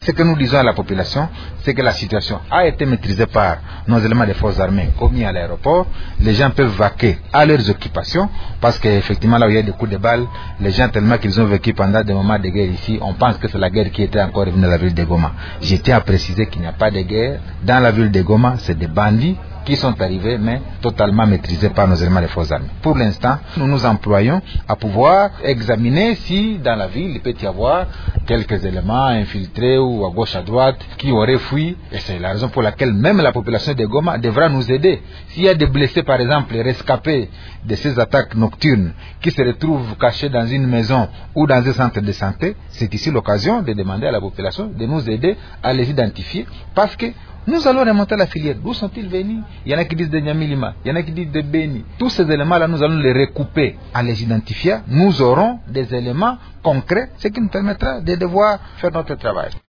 ce que nous disons à la population, c'est que la situation a été maîtrisée par nos éléments des forces armées commis à l'aéroport. Les gens peuvent vaquer à leurs occupations parce qu'effectivement là où il y a des coups de balles, les gens tellement qu'ils ont vécu pendant des moments de guerre ici, on pense que c'est la guerre qui était encore revenue dans la ville de Goma. Je tiens à préciser qu'il n'y a pas de guerre. Dans la ville de Goma, c'est des bandits qui sont arrivés, mais totalement maîtrisés par nos éléments des forces armées. Pour l'instant, nous nous employons à pouvoir examiner si dans la ville, il peut y avoir quelques éléments infiltrés ou à gauche à droite qui auraient fui. Et c'est la raison pour laquelle même la population de Goma devra nous aider. S'il y a des blessés, par exemple, rescapés de ces attaques nocturnes qui se retrouvent cachés dans une maison ou dans un centre de santé, c'est ici l'occasion de demander à la population de nous aider à les identifier parce que nous allons remonter la filière. D'où sont-ils venus? Il y en a qui disent de Nyamilima, il y en a qui disent de Beni. Tous ces éléments-là, nous allons les recouper. En les identifiant, nous aurons des éléments concrets, ce qui nous permettra de devoir faire notre travail.